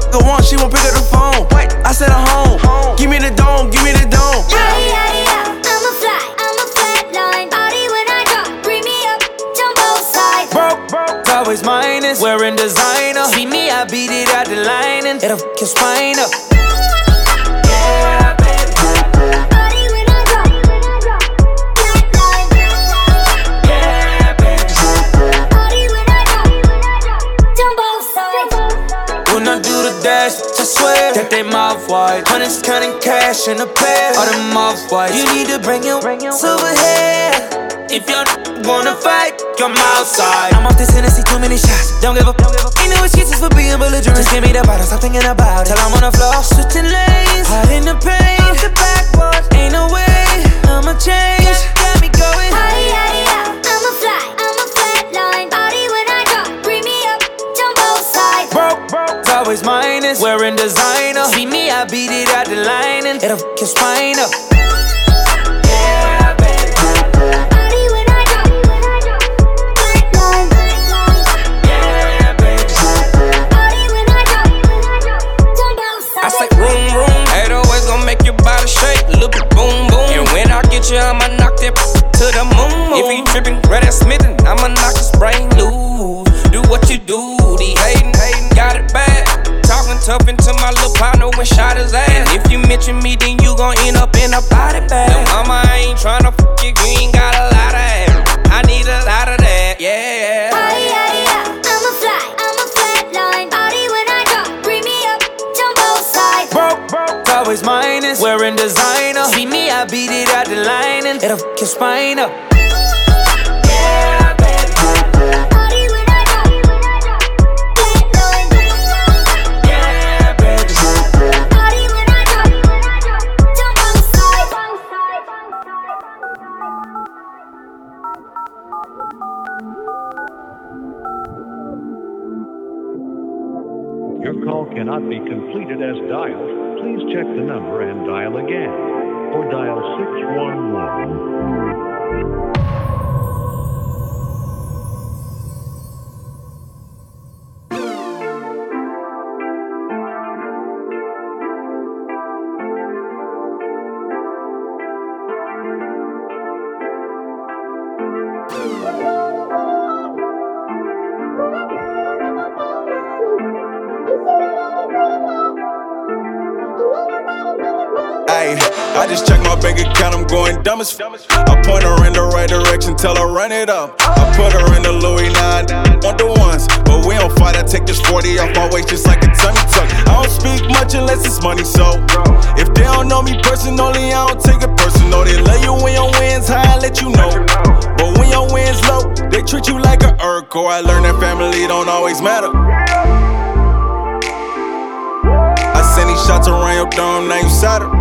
her once, she won't pick up the phone. I said I'm home. Give me the dome, give me the dome. I'm a flatline. Body when I drop, bring me up, jump both sides. Broke, always minus. Wearing designer. See me, I beat it out the line and it'll f*** your spine up. Yeah, baby. Body when I drop, flatline. Yeah, baby. Body when I drop, jump both sides. When I do the dash, I swear that they mouth wide. Hundreds counting cash in a pair. All them mouth wide. You need to bring your silver hair. If you wanna fight, come outside. I'm off this Hennessy, too many shots. Don't give up. Ain't no excuses for being belligerent. Just give me the bottle, stop thinking about it. Till I'm on the floor, switching lanes, hot in the pain. Off the backboard, ain't no way I'ma change. Got me going. I'm a flatline. Body when I drop, bring me up, jump both sides. Broke, always minus. Wearing designer. See me, I beat it out the line and it'll f*** your spine up. Yeah, baby. Body when I drop, flatline. Yeah, baby. Body when I drop, jump both sides. I say room, 808's gon' make your body shake, look at boom, boom. And when I get you, I'ma knock that to the moon. If he trippin', Red Ass Smith, I'ma knock his brain loose. Do what you do, the hatin', got it bad. Talking tough into my little partner when shot his ass. If you mention me, then you gon' end up in a body bag. Now, mama, I ain't tryna fuck you, you ain't got a lot of ass. I need a lot of that, yeah. I'm a flatline. Body when I drop, bring me up, jump both sides. Broke, always minus. Wearing designer. See me, I beat it out the line and it'll f*** your spine up. Yeah, baby. Body when I drop, flatline. Yeah, baby. Body when I drop, jump both sides. Your call cannot be completed as dialed. Please check the number and dial again. Or dial 611. Ayy, I just checked my bank account, I'm going dumb as f. I point her in the right direction, tell her run it up. I put her in the Louis 9 on the ones, but we don't fight. I take this 40 off my waist just like a tummy tuck. I don't speak much unless it's money, so if they don't know me personally, I don't take it personal. They love you when your wins high, I let you know. But when your wins low, they treat you like a Urkel. I learned that family don't always matter. I send these shots around your dome, now you solder.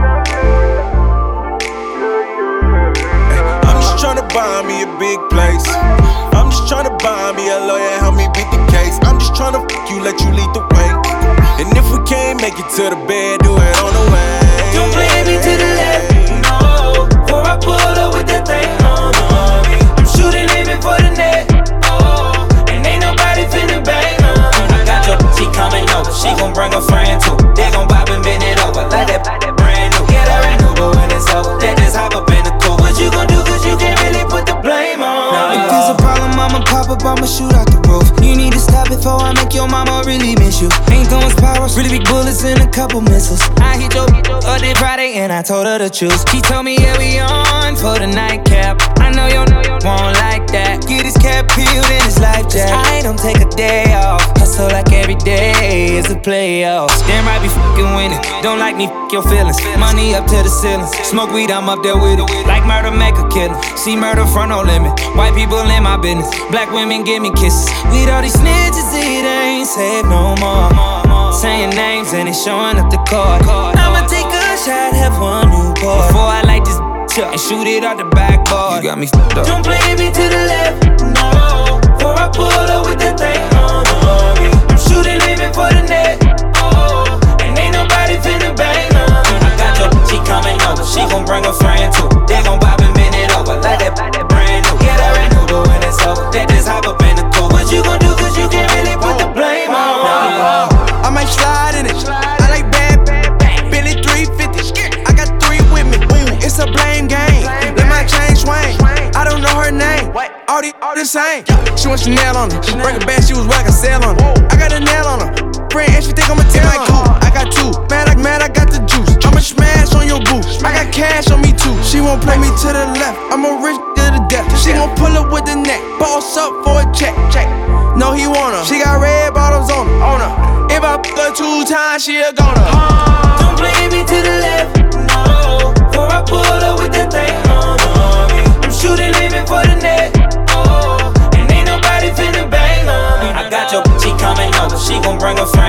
I'm just tryna buy me a big place. I'm just tryna buy me a lawyer, help me beat the case. I'm just tryna fuck you, let you lead the way. And if we can't make it to the bed, do it on the way. Don't play me to the left, no. Before I pull up with that thing on me. I'm shooting, aiming for the net, oh. And ain't nobody finna bang on me. I got your she coming over, she gon' bring a friend too. They gon' bop and bend it over, like that brand new. Get her an Uber when it's over, let this hop up in the coupe. What you gon' do, cause you can't really put the blame on. If there's a problem, I'ma pop up, I'ma shoot out the roof. You need to stop before I make your mama really miss you. Ain't throwing spirals, really big bullets and a couple missiles. I hit your other Friday and I told her to choose. She told me, yeah, we on for the nightcap. I know you won't like that. Get his cap peeled in his life jack. I don't take a day off. Hustle like every day is a playoffs. Damn right be fucking winning. Don't like me, fuck your feelings. Money up to the ceiling. Smoke weed, I'm up there with it. Like murder, make a killing. See murder front, no limit. White people in my business. Black women give me kisses. With all these snitches, it ain't safe no more. Saying names and it's showing up the card. I'ma take a shot, have one new boy. Before I light this up and shoot it out the backboard. You got me fucked up. Don't play me to the left, no. Before I pull up with that thing on me. I'm shooting, aiming for the net, oh. And ain't nobody finna bang on me. I got your she coming over, she gon' bring a friend too. They gon' bop and bend it over, like that brand new. Get her an Uber when it's over, let this hop up in the coupe. What you gon' do, cause you can't really put the blame on. I might slide in it, she want Chanel on her. Bring her back, she was whack, I sell on her. I got a nail on her. Friend, and she think I'ma tell my cool. I got two, man, I got the juice. I'ma smash on your boo. I got cash on me too. She won't play me to the left. I'm a rich to the death. She gon' pull up with the neck. Boss up for a check. No, he want her. She got red bottoms on her. If I fuck her 2 times, she a goner. Don't play me to the left, no. Before I pull up with that thing on me. I'm shooting, aiming for the net. Oh, and ain't nobody finna bang on me. I got your she coming over. She gon' bring her friend.